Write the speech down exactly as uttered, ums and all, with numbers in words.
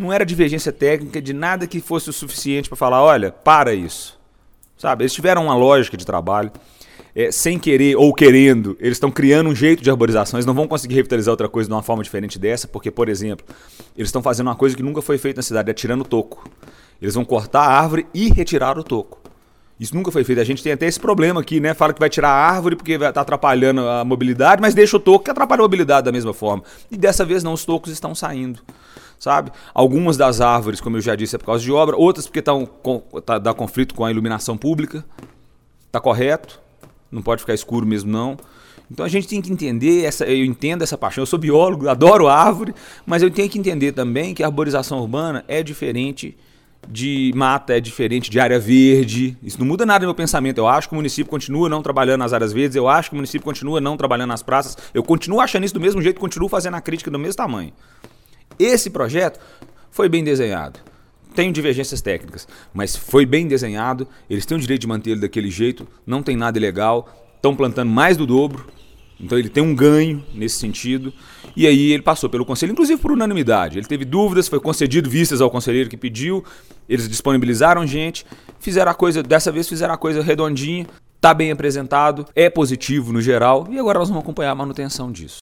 não era divergência técnica de nada que fosse o suficiente para falar, olha, para isso. Sabe? Eles tiveram uma lógica de trabalho, é, sem querer ou querendo, eles estão criando um jeito de arborização, eles não vão conseguir revitalizar outra coisa de uma forma diferente dessa, porque, por exemplo, eles estão fazendo uma coisa que nunca foi feita na cidade, é tirando o toco. Eles vão cortar a árvore e retirar o toco. Isso nunca foi feito. A gente tem até esse problema aqui, né? Fala que vai tirar a árvore porque vai estar atrapalhando a mobilidade, mas deixa o toco que atrapalha a mobilidade da mesma forma. E dessa vez não, os tocos estão saindo. Sabe? Algumas das árvores, como eu já disse, é por causa de obra, outras porque estão tá, dá conflito com a iluminação pública. Tá correto, não pode ficar escuro mesmo não. Então a gente tem que entender, essa, eu entendo essa paixão, eu sou biólogo, adoro árvore, mas eu tenho que entender também que a arborização urbana é diferente de mata, é diferente de área verde. Isso não muda nada no meu pensamento. Eu acho que o município continua não trabalhando nas áreas verdes, eu acho que o município continua não trabalhando nas praças, eu continuo achando isso do mesmo jeito, continuo fazendo a crítica do mesmo tamanho. Esse projeto foi bem desenhado. Tem divergências técnicas, mas foi bem desenhado. Eles têm o direito de manter ele daquele jeito, não tem nada ilegal. Estão plantando mais do dobro, então ele tem um ganho nesse sentido. E aí ele passou pelo conselho, inclusive por unanimidade. Ele teve dúvidas, foi concedido vistas ao conselheiro que pediu. Eles disponibilizaram gente, fizeram a coisa, dessa vez fizeram a coisa redondinha. Está bem apresentado, é positivo no geral. E agora nós vamos acompanhar a manutenção disso.